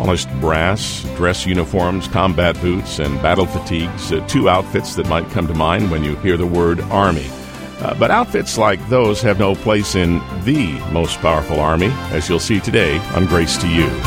polished brass, dress uniforms, combat boots, and battle fatigues, two outfits that might come to mind when you hear the word Army. But outfits like those have no place in the most powerful Army, as you'll see today on Grace to You.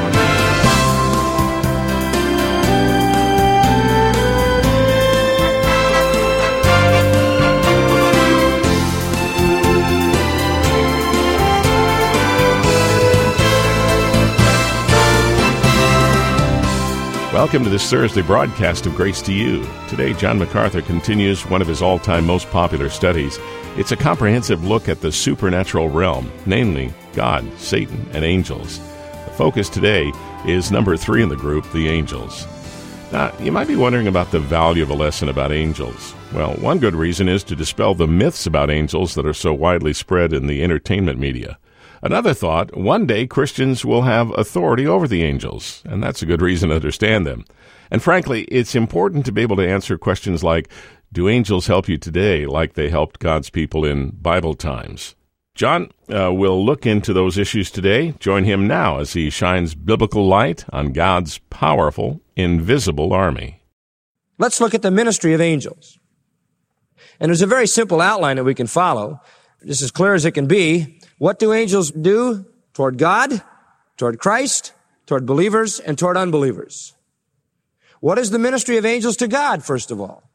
Welcome to this Thursday broadcast of Grace to You. Today, John MacArthur continues one of his all-time most popular studies. It's a comprehensive look at the supernatural realm, namely God, Satan, and angels. The focus today is number 3 in the group, the angels. Now, you might be wondering about the value of a lesson about angels. Well, one good reason is to dispel the myths about angels that are so widely spread in the entertainment media. Another thought, one day Christians will have authority over the angels, and that's a good reason to understand them. And frankly, it's important to be able to answer questions like, do angels help you today like they helped God's people in Bible times? John will look into those issues today. Join him now as he shines biblical light on God's powerful, invisible army. Let's look at the ministry of angels. And there's a very simple outline that we can follow, just as clear as it can be. What do angels do toward God, toward Christ, toward believers, and toward unbelievers? What is the ministry of angels to God, first of all?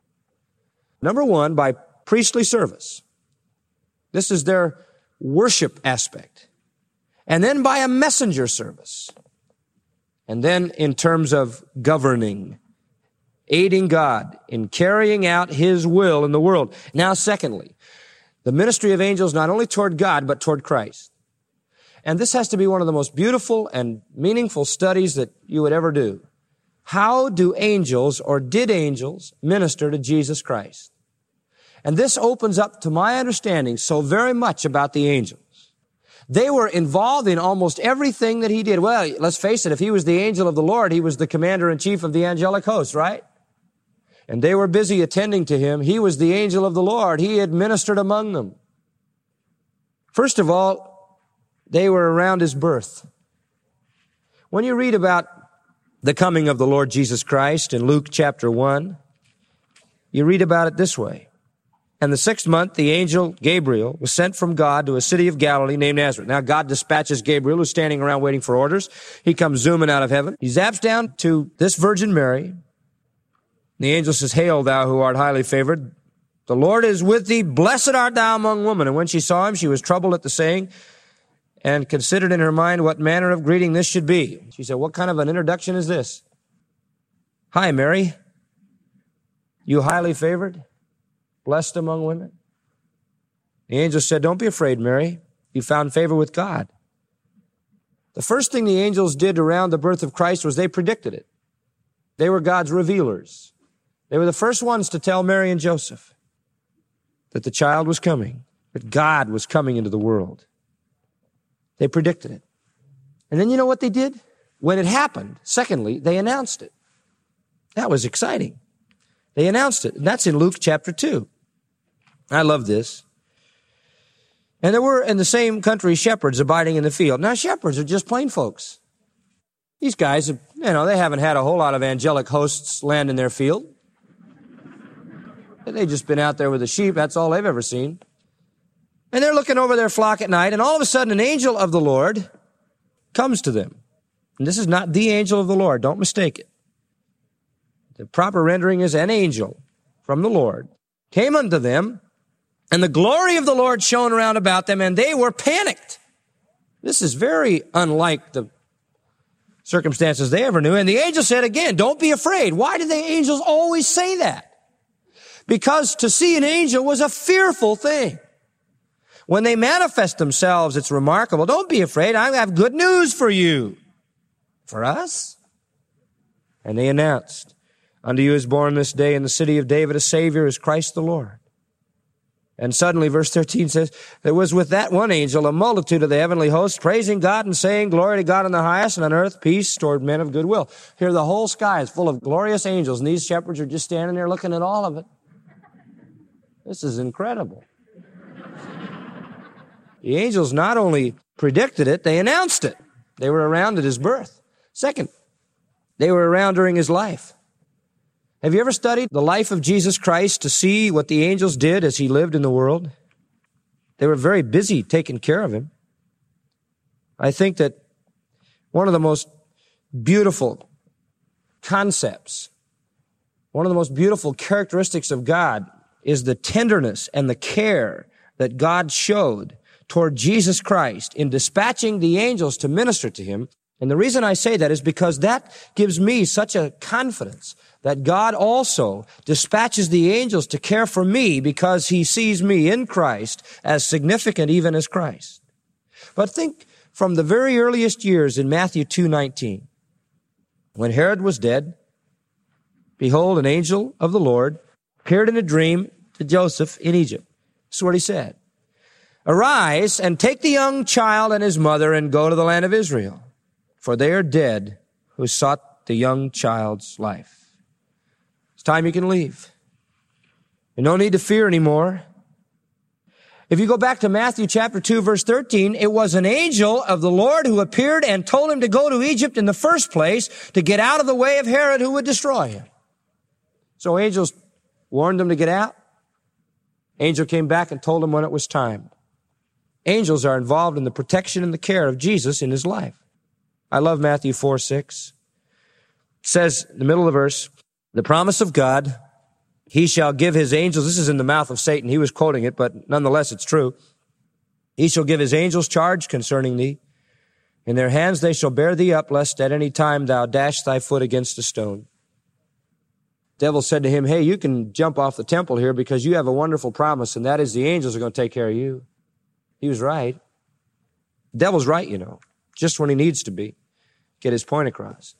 Number 1, by priestly service. This is their worship aspect. And then by a messenger service. And then in terms of governing, aiding God in carrying out His will in the world. Now, secondly, the ministry of angels not only toward God, but toward Christ. And this has to be one of the most beautiful and meaningful studies that you would ever do. How do angels, or did angels, minister to Jesus Christ? And this opens up, to my understanding, so very much about the angels. They were involved in almost everything that He did. Well, let's face it, if He was the angel of the Lord, He was the commander-in-chief of the angelic host, right? And they were busy attending to Him. He was the angel of the Lord. He had ministered among them. First of all, they were around His birth. When you read about the coming of the Lord Jesus Christ in Luke chapter 1, you read about it this way. And the 6th month, the angel Gabriel was sent from God to a city of Galilee named Nazareth. Now, God dispatches Gabriel, who's standing around waiting for orders. He comes zooming out of heaven. He zaps down to this Virgin Mary. The angel says, "Hail, thou who art highly favored. The Lord is with thee. Blessed art thou among women." And when she saw him, she was troubled at the saying and considered in her mind what manner of greeting this should be. She said, "What kind of an introduction is this? Hi, Mary. You highly favored, blessed among women." The angel said, "Don't be afraid, Mary. You found favor with God." The first thing the angels did around the birth of Christ was they predicted it. They were God's revealers. They were the first ones to tell Mary and Joseph that the child was coming, that God was coming into the world. They predicted it. And then you know what they did? When it happened, secondly, they announced it. That was exciting. They announced it. And that's in Luke chapter 2. I love this. And there were in the same country shepherds abiding in the field. Now, shepherds are just plain folks. These guys, they haven't had a whole lot of angelic hosts land in their field. They've just been out there with the sheep. That's all they've ever seen. And they're looking over their flock at night, and all of a sudden an angel of the Lord comes to them. And this is not the angel of the Lord. Don't mistake it. The proper rendering is an angel from the Lord came unto them, and the glory of the Lord shone around about them, and they were panicked. This is very unlike the circumstances they ever knew. And the angel said again, "Don't be afraid." Why do the angels always say that? Because to see an angel was a fearful thing. When they manifest themselves, it's remarkable. Don't be afraid. I have good news for you. For us? And they announced, "Unto you is born this day in the city of David a Savior, is Christ the Lord." And suddenly, verse 13 says, there was with that one angel a multitude of the heavenly hosts, praising God and saying, "Glory to God in the highest, and on earth peace toward men of good will." Here the whole sky is full of glorious angels, and these shepherds are just standing there looking at all of it. This is incredible. The angels not only predicted it, they announced it. They were around at His birth. Second, they were around during his life. Have you ever studied the life of Jesus Christ to see what the angels did as he lived in the world? They were very busy taking care of him. I think that one of the most beautiful concepts, one of the most beautiful characteristics of God is the tenderness and the care that God showed toward Jesus Christ in dispatching the angels to minister to him. And the reason I say that is because that gives me such a confidence that God also dispatches the angels to care for me because he sees me in Christ as significant even as Christ. But think from the very earliest years in Matthew 2:19. When Herod was dead, behold, an angel of the Lord appeared in a dream to Joseph in Egypt. This is what he said. Arise and take the young child and his mother and go to the land of Israel, for they are dead who sought the young child's life. It's time you can leave. And no need to fear anymore. If you go back to Matthew chapter 2, verse 13, it was an angel of the Lord who appeared and told him to go to Egypt in the first place to get out of the way of Herod who would destroy him. So angels warned him to get out. Angel came back and told him when it was time. Angels are involved in the protection and the care of Jesus in his life. I love Matthew 4:6. It says in the middle of the verse, the promise of God, he shall give his angels, this is in the mouth of Satan, he was quoting it, but nonetheless it's true. He shall give his angels charge concerning thee. In their hands they shall bear thee up, lest at any time thou dash thy foot against a stone. The devil said to him, hey, you can jump off the temple here because you have a wonderful promise, and that is the angels are going to take care of you. He was right. The devil's right, you know, just when he needs to be. Get his point across.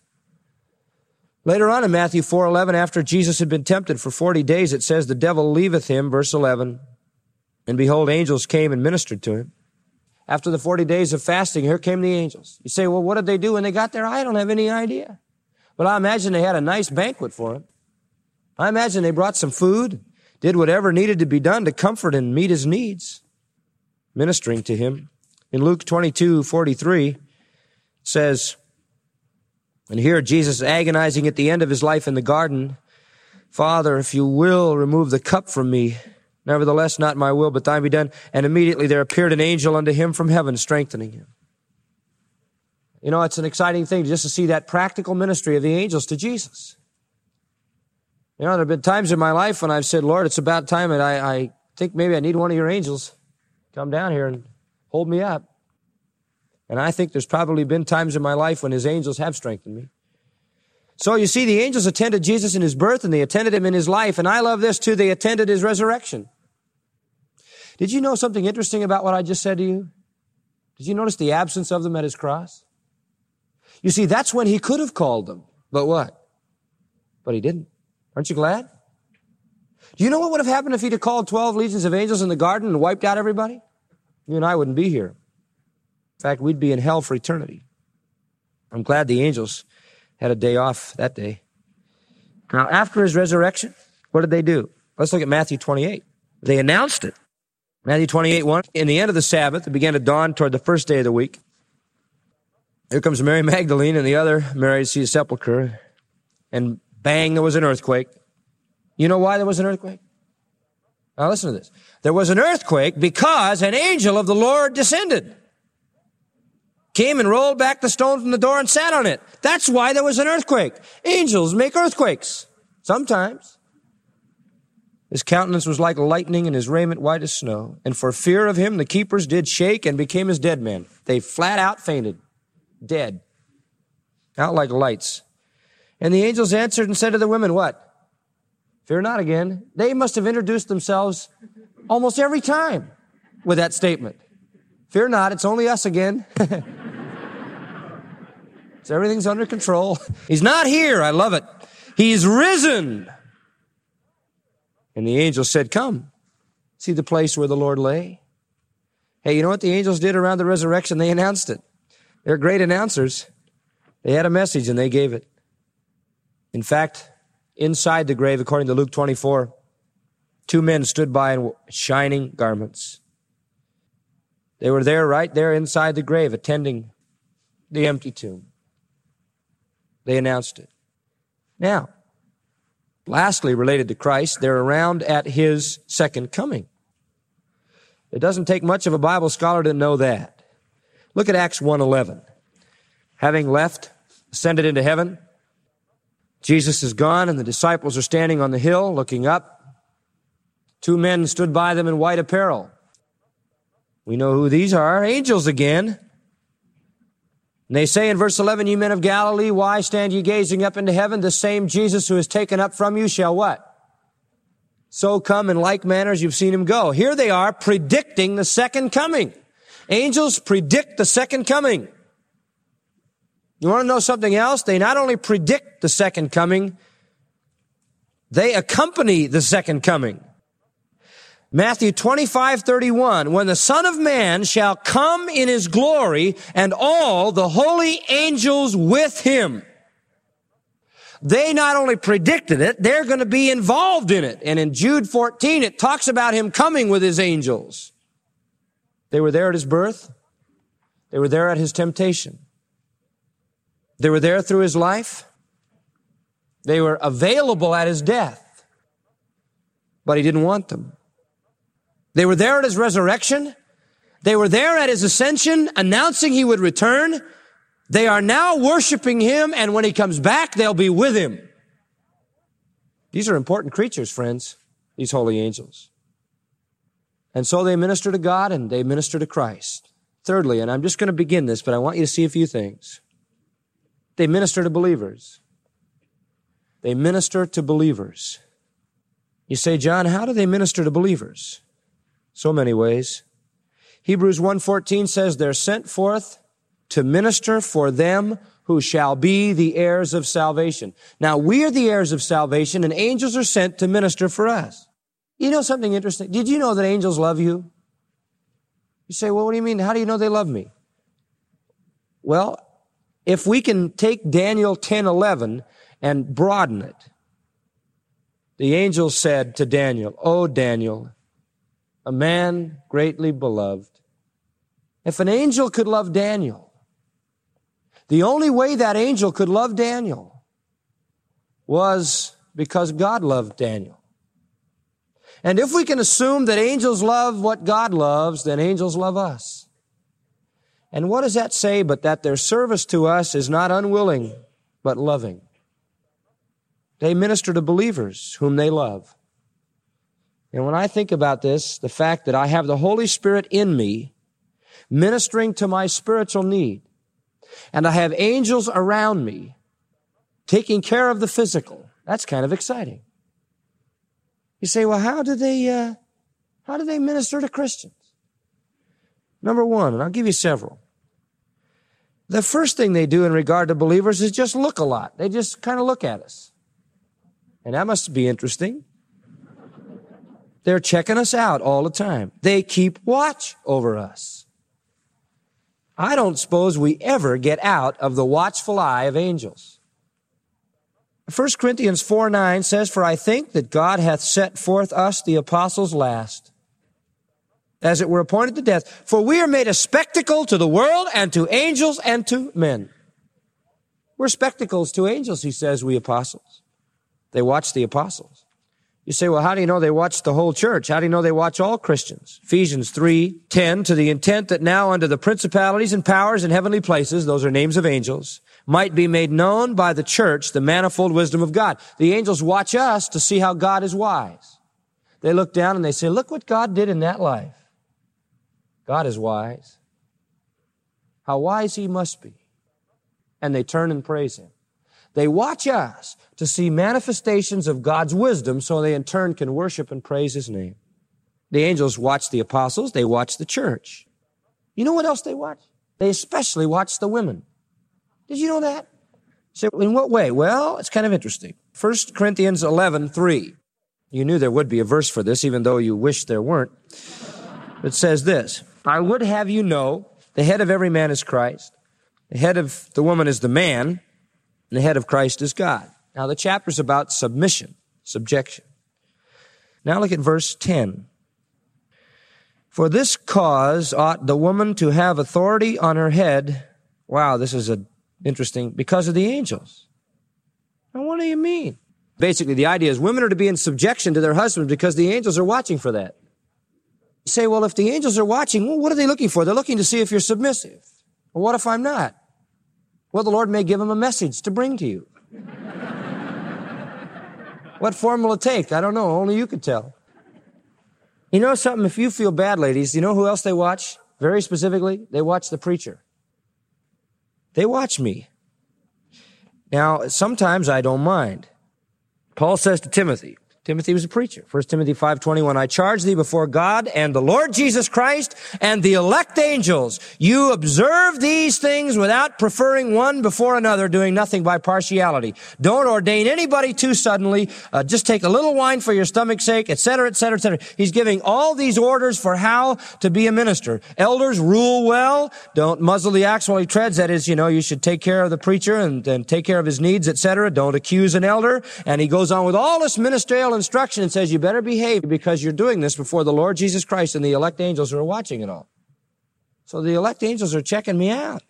Later on in Matthew 4:11, after Jesus had been tempted for 40 days, it says, the devil leaveth him, verse 11, and behold, angels came and ministered to him. After the 40 days of fasting, here came the angels. You say, well, what did they do when they got there? I don't have any idea. But I imagine they had a nice banquet for him. I imagine they brought some food, did whatever needed to be done to comfort and meet his needs, ministering to him. In Luke 22:43, it says, and here Jesus agonizing at the end of his life in the garden, Father, if you will, remove the cup from me. Nevertheless, not my will, but thine be done. And immediately there appeared an angel unto him from heaven, strengthening him. You know, it's an exciting thing just to see that practical ministry of the angels to Jesus. You know, there have been times in my life when I've said, Lord, it's about time, and I think maybe I need one of your angels. Come down here and hold me up. And I think there's probably been times in my life when his angels have strengthened me. So you see, the angels attended Jesus in his birth, and they attended him in his life. And I love this too, they attended his resurrection. Did you know something interesting about what I just said to you? Did you notice the absence of them at his cross? You see, that's when he could have called them. But what? But he didn't. Aren't you glad? Do you know what would have happened if he'd have called 12 legions of angels in the garden and wiped out everybody? You and I wouldn't be here. In fact, we'd be in hell for eternity. I'm glad the angels had a day off that day. Now, after his resurrection, what did they do? Let's look at Matthew 28. They announced it. Matthew 28:1. In the end of the Sabbath, it began to dawn toward the first day of the week. Here comes Mary Magdalene and the other Mary to see the sepulchre. And bang, there was an earthquake. You know why there was an earthquake? Now listen to this. There was an earthquake because an angel of the Lord descended. Came and rolled back the stone from the door and sat on it. That's why there was an earthquake. Angels make earthquakes. Sometimes. His countenance was like lightning and his raiment white as snow. And for fear of him, the keepers did shake and became as dead men. They flat out fainted. Dead. Out like lights. And the angels answered and said to the women, what? Fear not again. They must have introduced themselves almost every time with that statement. Fear not, it's only us again. So everything's under control. He's not here. I love it. He's risen. And the angels said, come, see the place where the Lord lay. Hey, you know what the angels did around the resurrection? They announced it. They're great announcers. They had a message and they gave it. In fact, inside the grave, according to Luke 24, 2 men stood by in shining garments. They were there, right there inside the grave, attending the empty tomb. They announced it. Now, lastly, related to Christ, they're around at His second coming. It doesn't take much of a Bible scholar to know that. Look at Acts 1:11. Having left, ascended into heaven, Jesus is gone, and the disciples are standing on the hill looking up. Two men stood by them in white apparel. We know who these are, angels again. And they say in verse 11, "Ye men of Galilee, why stand ye gazing up into heaven? The same Jesus who is taken up from you shall" what? "So come in like manner as you've seen Him go." Here they are predicting the second coming. Angels predict the second coming. You want to know something else? They not only predict the second coming, they accompany the second coming. Matthew 25:31, "When the Son of Man shall come in His glory, and all the holy angels with Him." They not only predicted it, they're going to be involved in it. And in Jude 14, it talks about Him coming with His angels. They were there at His birth. They were there at His temptation. They were there through His life. They were available at His death. But He didn't want them. They were there at His resurrection. They were there at His ascension, announcing He would return. They are now worshiping Him, and when He comes back, they'll be with Him. These are important creatures, friends, these holy angels. And so they minister to God and they minister to Christ. Thirdly, and I'm just going to begin this, but I want you to see a few things. They minister to believers. They minister to believers. You say, "John, how do they minister to believers?" So many ways. Hebrews 1:14 says they're sent forth to minister for them who shall be the heirs of salvation. Now, we are the heirs of salvation, and angels are sent to minister for us. You know something interesting? Did you know that angels love you? You say, "Well, what do you mean? How do you know they love me?" Well, if we can take Daniel 10:11 and broaden it. The angel said to Daniel, "O Daniel, a man greatly beloved." If an angel could love Daniel, the only way that angel could love Daniel was because God loved Daniel. And if we can assume that angels love what God loves, then angels love us. And what does that say but that their service to us is not unwilling, but loving? They minister to believers whom they love. And when I think about this, the fact that I have the Holy Spirit in me, ministering to my spiritual need, and I have angels around me, taking care of the physical, that's kind of exciting. You say, "Well, how do they minister to Christians?" Number one, and I'll give you several. The first thing they do in regard to believers is just look a lot. They just kind of look at us. And that must be interesting. They're checking us out all the time. They keep watch over us. I don't suppose we ever get out of the watchful eye of angels. 1 Corinthians 4:9 says, "For I think that God hath set forth us, the apostles, last, as it were appointed to death. For we are made a spectacle to the world and to angels and to men." We're spectacles to angels, he says, we apostles. They watch the apostles. You say, "Well, how do you know they watch the whole church? How do you know they watch all Christians?" Ephesians 3:10, "To the intent that now unto the principalities and powers in heavenly places," those are names of angels, "might be made known by the church the manifold wisdom of God." The angels watch us to see how God is wise. They look down and they say, "Look what God did in that life. God is wise. How wise He must be." And they turn and praise Him. They watch us to see manifestations of God's wisdom so they in turn can worship and praise His name. The angels watch the apostles. They watch the church. You know what else they watch? They especially watch the women. Did you know that? You say, "In what way?" Well, it's kind of interesting. 1 Corinthians 11:3. You knew there would be a verse for this, even though you wish there weren't. It says this, "I would have you know, the head of every man is Christ. The head of the woman is the man, and the head of Christ is God." Now, the chapter's about submission, subjection. Now look at verse 10. "For this cause ought the woman to have authority on her head." Wow, this is interesting. "Because of the angels. Now, what do you mean? Basically, the idea is women are to be in subjection to their husbands because the angels are watching for that. You say, well, if the angels are watching, well, what are they looking for? They're looking to see if you're submissive. Well, what if I'm not? Well, the Lord may give them a message to bring to you. What form will it take? I don't know. Only you could tell. You know something? If you feel bad, ladies, you know who else they watch? Very specifically, they watch the preacher. They watch me. Now, sometimes I don't mind. Paul says to Timothy was a preacher. 1 Timothy 5:21, I charge thee before God and the Lord Jesus Christ and the elect angels. You observe these things without preferring one before another, doing nothing by partiality. Don't ordain anybody too suddenly. Just take a little wine for your stomach's sake, etc., etc., etc. He's giving all these orders for how to be a minister. Elders, rule well. Don't muzzle the ox while he treads. That is, you should take care of the preacher and take care of his needs, etc. Don't accuse an elder. And he goes on with all this ministerial instruction and says, you better behave because you're doing this before the Lord Jesus Christ and the elect angels who are watching it all. So the elect angels are checking me out.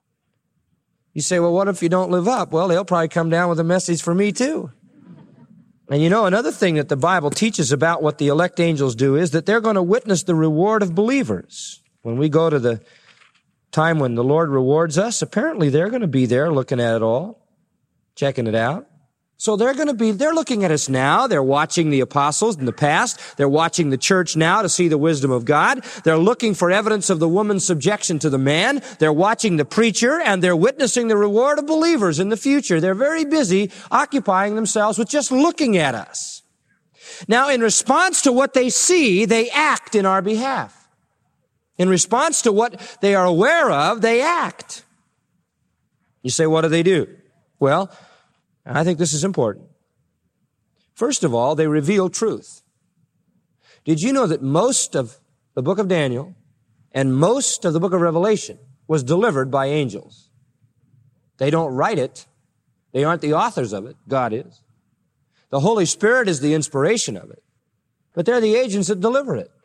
You say, well, what if you don't live up? Well, they'll probably come down with a message for me too. And another thing that the Bible teaches about what the elect angels do is that they're going to witness the reward of believers. When we go to the time when the Lord rewards us, apparently they're going to be there looking at it all, checking it out. So they're looking at us now. They're watching the apostles in the past. They're watching the church now to see the wisdom of God. They're looking for evidence of the woman's subjection to the man. They're watching the preacher, and they're witnessing the reward of believers in the future. They're very busy occupying themselves with just looking at us. Now, in response to what they see, they act in our behalf. In response to what they are aware of, they act. You say, what do? Well, I think this is important. First of all, they reveal truth. Did you know that most of the book of Daniel and most of the book of Revelation was delivered by angels? They don't write it. They aren't the authors of it. God is. The Holy Spirit is the inspiration of it. But they're the agents that deliver it.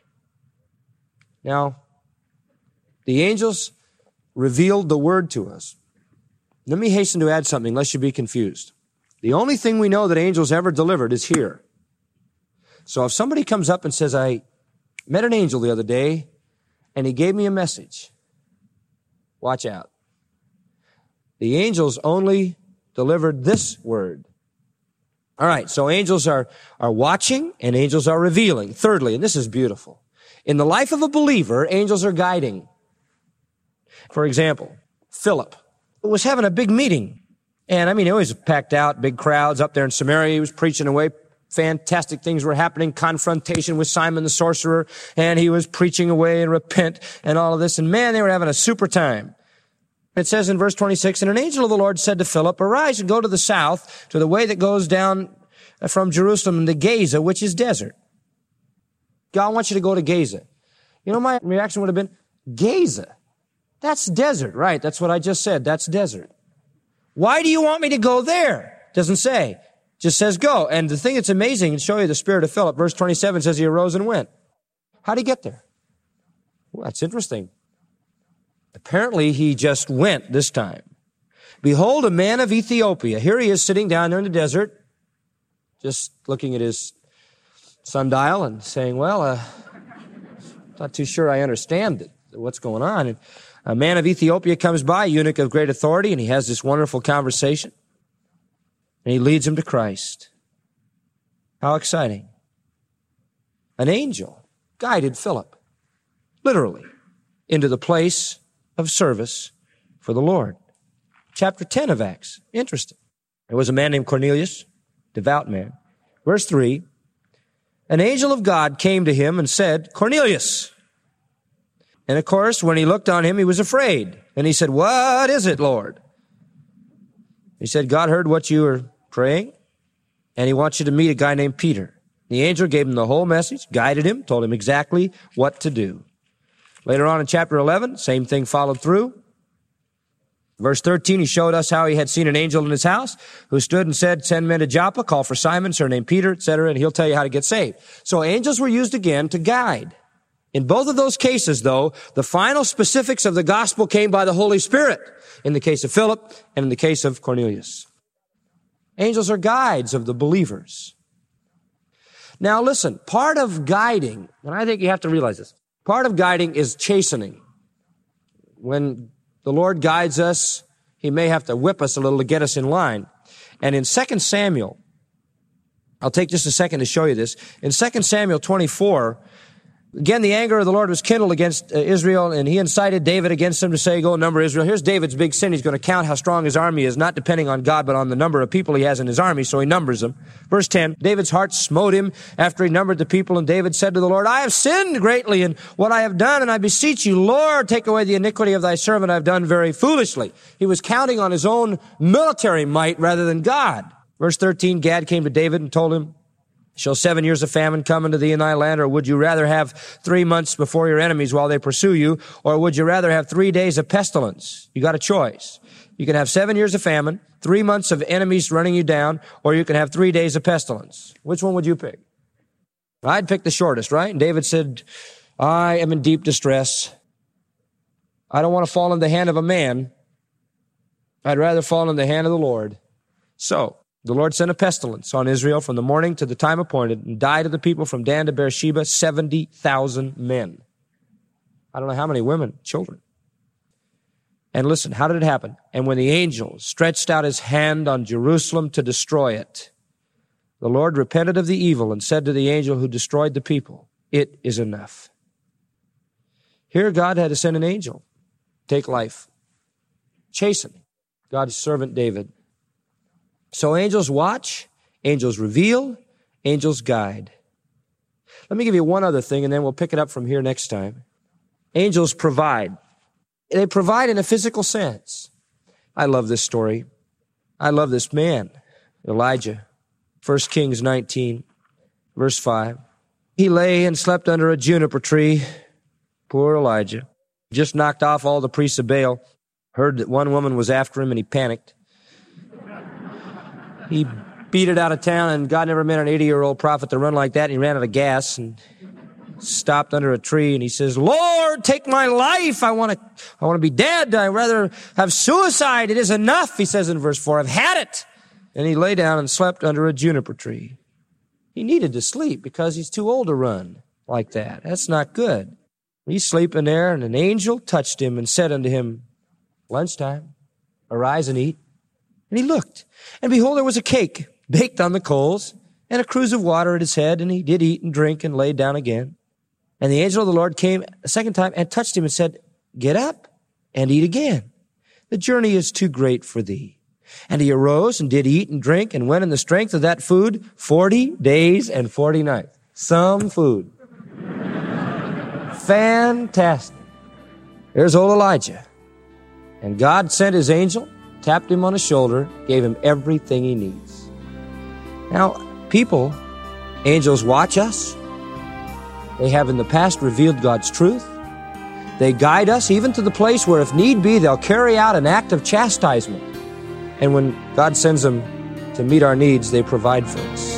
Now, the angels revealed the word to us. Let me hasten to add something, lest you be confused. The only thing we know that angels ever delivered is here. So if somebody comes up and says, I met an angel the other day, and he gave me a message, watch out. The angels only delivered this word. All right, so angels are watching, and angels are revealing. Thirdly, and this is beautiful, in the life of a believer, angels are guiding. For example, Philip was having a big meeting. And he always packed out, big crowds up there in Samaria. He was preaching away. Fantastic things were happening. Confrontation with Simon the sorcerer. And he was preaching away and repent and all of this. And man, they were having a super time. It says in verse 26, and an angel of the Lord said to Philip, arise and go to the south, to the way that goes down from Jerusalem to Gaza, which is desert. God wants you to go to Gaza. My reaction would have been, Gaza? That's desert, right? That's what I just said. That's desert. Why do you want me to go there? Doesn't say. Just says go. And the thing that's amazing, to show you the spirit of Philip, verse 27 says he arose and went. How'd he get there? Well, that's interesting. Apparently he just went this time. Behold, a man of Ethiopia. Here he is sitting down there in the desert, just looking at his sundial and saying, well, not too sure I understand what's going on. And a man of Ethiopia comes by, a eunuch of great authority, and he has this wonderful conversation. And he leads him to Christ. How exciting. An angel guided Philip, literally, into the place of service for the Lord. Chapter 10 of Acts. Interesting. There was a man named Cornelius, devout man. Verse 3, an angel of God came to him and said, Cornelius. And of course, when he looked on him, he was afraid. And he said, what is it, Lord? He said, God heard what you were praying, and he wants you to meet a guy named Peter. The angel gave him the whole message, guided him, told him exactly what to do. Later on in chapter 11, same thing followed through. Verse 13, he showed us how he had seen an angel in his house who stood and said, send men to Joppa, call for Simon, surnamed Peter, etc., and he'll tell you how to get saved. So angels were used again to guide. In both of those cases, though, the final specifics of the gospel came by the Holy Spirit, in the case of Philip and in the case of Cornelius. Angels are guides of the believers. Now listen, part of guiding, and I think you have to realize this, part of guiding is chastening. When the Lord guides us, He may have to whip us a little to get us in line. And in 2 Samuel, I'll take just a second to show you this. In 2 Samuel 24, again, the anger of the Lord was kindled against Israel, and He incited David against them to say, go number Israel. Here's David's big sin. He's going to count how strong his army is, not depending on God, but on the number of people he has in his army, so he numbers them. Verse 10, David's heart smote him after he numbered the people, and David said to the Lord, I have sinned greatly in what I have done, and I beseech you, Lord, take away the iniquity of thy servant. I have done very foolishly. He was counting on his own military might rather than God. Verse 13, Gad came to David and told him, shall 7 years of famine come into thee in thy land, or would you rather have 3 months before your enemies while they pursue you, or would you rather have 3 days of pestilence? You got a choice. You can have 7 years of famine, 3 months of enemies running you down, or you can have 3 days of pestilence. Which one would you pick? I'd pick the shortest, right? And David said, I am in deep distress. I don't want to fall in the hand of a man. I'd rather fall in the hand of the Lord. So the Lord sent a pestilence on Israel from the morning to the time appointed, and died of the people from Dan to Beersheba 70,000 men. I don't know how many women, children. And listen, how did it happen? And when the angel stretched out his hand on Jerusalem to destroy it, the Lord repented of the evil and said to the angel who destroyed the people, it is enough. Here God had to send an angel, take life, chasten God's servant David. So angels watch, angels reveal, angels guide. Let me give you one other thing, and then we'll pick it up from here next time. Angels provide. They provide in a physical sense. I love this story. I love this man, Elijah. 1 Kings 19, verse 5. He lay and slept under a juniper tree. Poor Elijah. Just knocked off all the priests of Baal. Heard that one woman was after him, and he panicked. He beat it out of town, and God never meant an 80-year-old prophet to run like that. And he ran out of gas and stopped under a tree, and he says, Lord, take my life. I want to be dead. I'd rather have suicide. It is enough, he says in verse 4. I've had it. And he lay down and slept under a juniper tree. He needed to sleep because he's too old to run like that. That's not good. He's sleeping there, and an angel touched him and said unto him, lunchtime, arise and eat. And he looked, and behold, there was a cake baked on the coals, and a cruse of water at his head, and he did eat and drink and laid down again. And the angel of the Lord came a second time and touched him and said, get up and eat again. The journey is too great for thee. And he arose and did eat and drink, and went in the strength of that food 40 days and 40 nights. Some food. Fantastic. There's old Elijah. And God sent his angel, tapped him on his shoulder, gave him everything he needs. Now, people, angels watch us. They have in the past revealed God's truth. They guide us even to the place where, if need be, they'll carry out an act of chastisement. And when God sends them to meet our needs, they provide for us.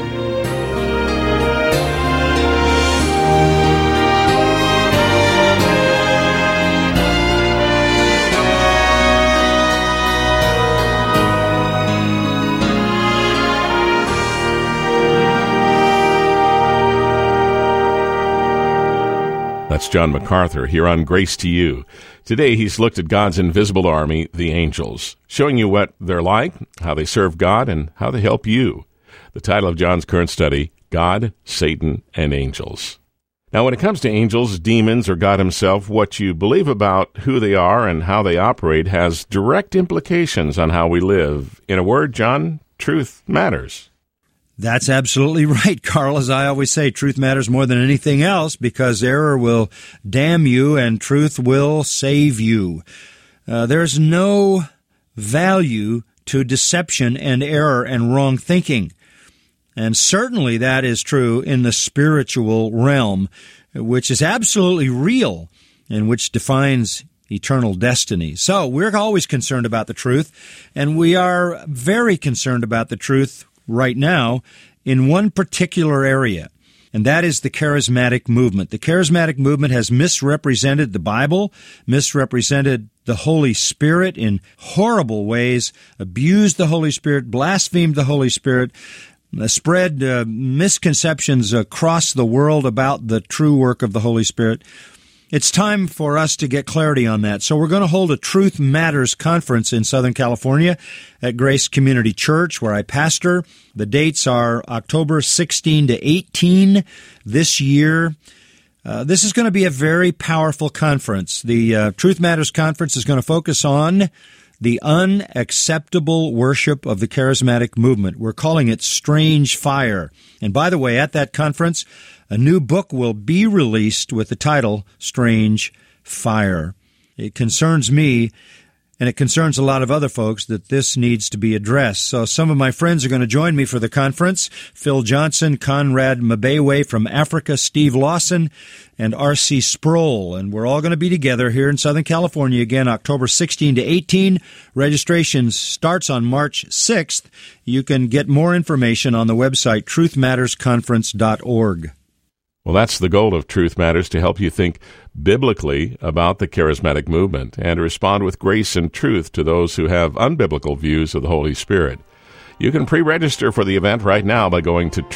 That's John MacArthur here on Grace to You. Today he's looked at God's invisible army, the angels, showing you what they're like, how they serve God, and how they help you. The title of John's current study, God, Satan, and Angels. Now, when it comes to angels, demons, or God himself, what you believe about who they are and how they operate has direct implications on how we live. In a word, John, truth matters. That's absolutely right, Carl. As I always say, truth matters more than anything else because error will damn you and truth will save you. There's no value to deception and error and wrong thinking. And certainly that is true in the spiritual realm, which is absolutely real and which defines eternal destiny. So we're always concerned about the truth, and we are very concerned about the truth right now in one particular area. and that is the charismatic movement. The charismatic movement has misrepresented the Bible, misrepresented the Holy Spirit in horrible ways, abused the Holy Spirit, blasphemed the Holy Spirit, spread misconceptions across the world about the true work of the Holy Spirit. It's time for us to get clarity on that. So we're going to hold a Truth Matters conference in Southern California at Grace Community Church, where I pastor. The dates are October 16 to 18 this year. This is going to be a very powerful conference. The Truth Matters conference is going to focus on the unacceptable worship of the charismatic movement. We're calling it Strange Fire. And by the way, at that conference, a new book will be released with the title Strange Fire. It concerns me, and it concerns a lot of other folks, that this needs to be addressed. So some of my friends are going to join me for the conference: Phil Johnson, Conrad Mbewe from Africa, Steve Lawson, and R.C. Sproul. And we're all going to be together here in Southern California again, October 16 to 18. Registration starts on March 6th. You can get more information on the website truthmattersconference.org. Well, that's the goal of Truth Matters, to help you think biblically about the charismatic movement and to respond with grace and truth to those who have unbiblical views of the Holy Spirit. You can pre-register for the event right now by going to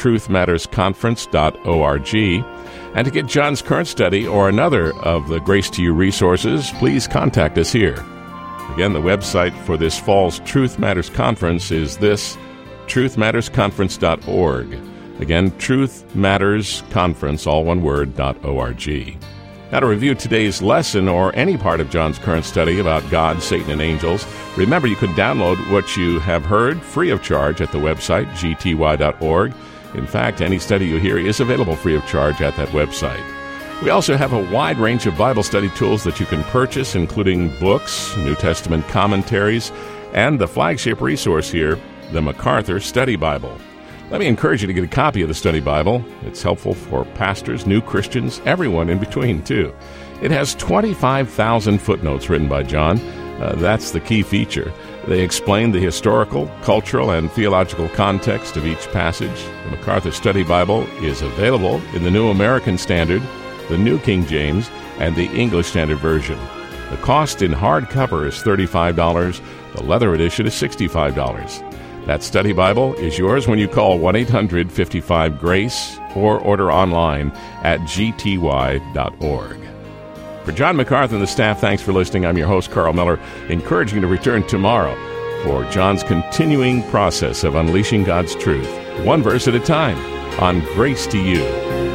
truthmattersconference.org. And to get John's current study or another of the Grace to You resources, please contact us here. Again, the website for this fall's Truth Matters Conference is this, truthmattersconference.org. Again, Truth Matters Conference, all one word, .org. Now, to review today's lesson or any part of John's current study about God, Satan, and angels, remember you can download what you have heard free of charge at the website, gty.org. In fact, any study you hear is available free of charge at that website. We also have a wide range of Bible study tools that you can purchase, including books, New Testament commentaries, and the flagship resource here, the MacArthur Study Bible. Let me encourage you to get a copy of the Study Bible. It's helpful for pastors, new Christians, everyone in between, too. It has 25,000 footnotes written by John. That's the key feature. They explain the historical, cultural, and theological context of each passage. The MacArthur Study Bible is available in the New American Standard, the New King James, and the English Standard Version. The cost in hardcover is $35. The leather edition is $65. That Study Bible is yours when you call 1-800-55-GRACE or order online at gty.org. For John MacArthur and the staff, thanks for listening. I'm your host, Carl Miller, encouraging you to return tomorrow for John's continuing process of unleashing God's truth, one verse at a time, on Grace to You.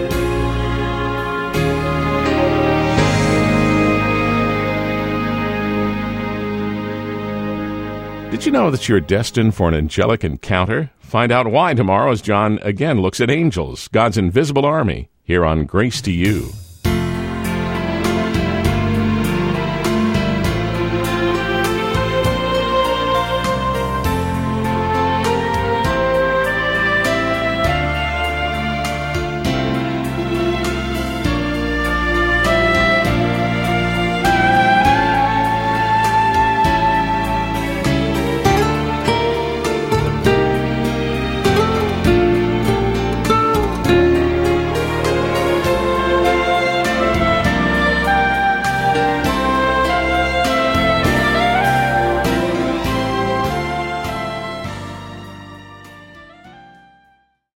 Did you know that you're destined for an angelic encounter? Find out why tomorrow as John again looks at angels, God's invisible army, here on Grace to You.